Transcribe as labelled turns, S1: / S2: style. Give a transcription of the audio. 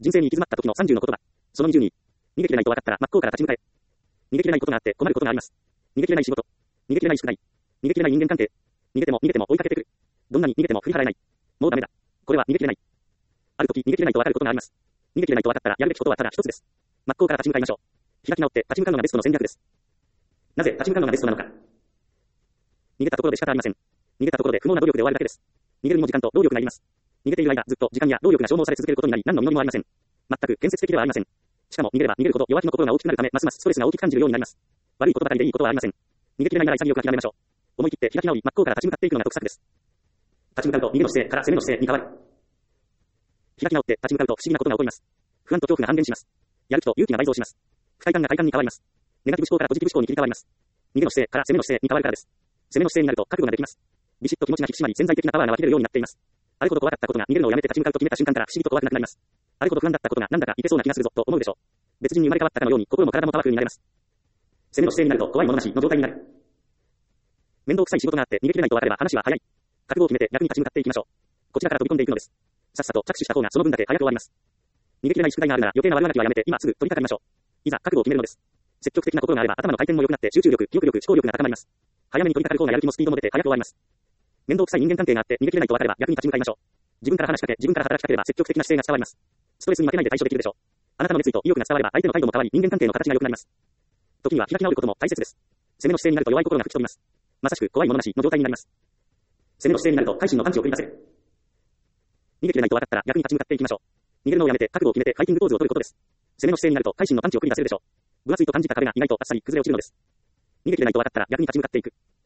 S1: 人生に行き詰まった時の30の言葉。その20に、逃げきれないと分かったら真っ向から立ち向かえ。逃げきれないことがあって困ることがあります。逃げきれない仕事。逃げきれない宿題。逃げきれない人間関係。逃げても追いかけてくる。どんなに逃げても振り払えない。もうダメだ。これは逃げきれない。ある時逃げきれないと分かることがあります。逃げきれないと分かったらやるべきことはただ一つです。真っ向から立ち向かいましょう。開き直って立ち向かうのがベストの戦略です。なぜ立ち向かうのがベストなのか。逃げたところで仕方ありません。逃げたところで不毛な努力で終わるだけです。逃げるにも時間と労力がいります。逃げている間、ずっと時間や労力が消耗され続けることになり、何の実りもありません。全く建設的ではありません。しかも逃げれば逃げるほど弱気の心が大きくなるため、ますますストレスが大きく感じるようになります。悪いことばかりでいいことはありません。逃げきれないなら潔く諦めましょう。思い切って開き直り、真っ向から立ち向かっていくのが得策です。立ち向かうと逃げの姿勢から攻めの姿勢に変わる。開き直って立ち向かうと不思議なことが起こります。不安と恐怖が半減します。やる気と勇気が倍増します。不快感が快感に変わります。ネガティブ思考からポジティブ思考に切り替わります。逃げの姿勢から攻めの姿勢に変わるからです。攻めの姿勢になると覚悟ができます。ビシッと気持ちが引き締まり潜在的なパワーが湧き出るようになっています。あるほど怖かったことが逃げるのをやめて立ち向かうと決めた瞬間から不思議と怖くなくなります。あるほど不安だったことがなんだかいけそうな気がするぞと思うでしょう。別人に生まれ変わったかのように心も体もパワフルになれます。攻めの姿勢になると怖いものなしの状態になる。面倒くさい仕事があって逃げきれないと分かれば話は早い。覚悟を決めて役に立ち向かっていきましょう。こちらから飛び込んでいくのです。さっさと着手した方がその分だけ早く終わります。逃げきれない宿題があるなら余計な悪あがきはやめて今すぐ取り掛かりましょう。いざ覚悟を決めるのです。積極的な心があれば頭の回転も良くなって集中力、記憶力、思考力が高まります。早めに取り掛かる方がやる気もスピードも出て早く終わります。面倒くさい人間関係があって逃げきれないと分かれば逆に立ち向かいましょう。自分から話しかけ、自分から働きかければ積極的な姿勢が伝わります。ストレスに負けないで対処できるでしょう。あなたの熱意と意欲が伝われば相手の態度も変わり人間関係の形が良くなります。時には開き直ることも大切です。攻めの姿勢になると弱い心が吹き飛びます。まさしく怖いものなしの状態になります。攻めの姿勢になると改心のパンチを繰り出せる。逃げきれないと分かったら逆に立ち向かっていきましょう。逃げるのをやめて覚悟を決めてファイティングポーズを取ることです。攻めの姿勢になると改心のパンチを繰り出せるでしょう。分厚いと感じた壁が意外とあっさり崩れ落ちるのです。逃げきれないと分かったら逆に立ち向かっていく。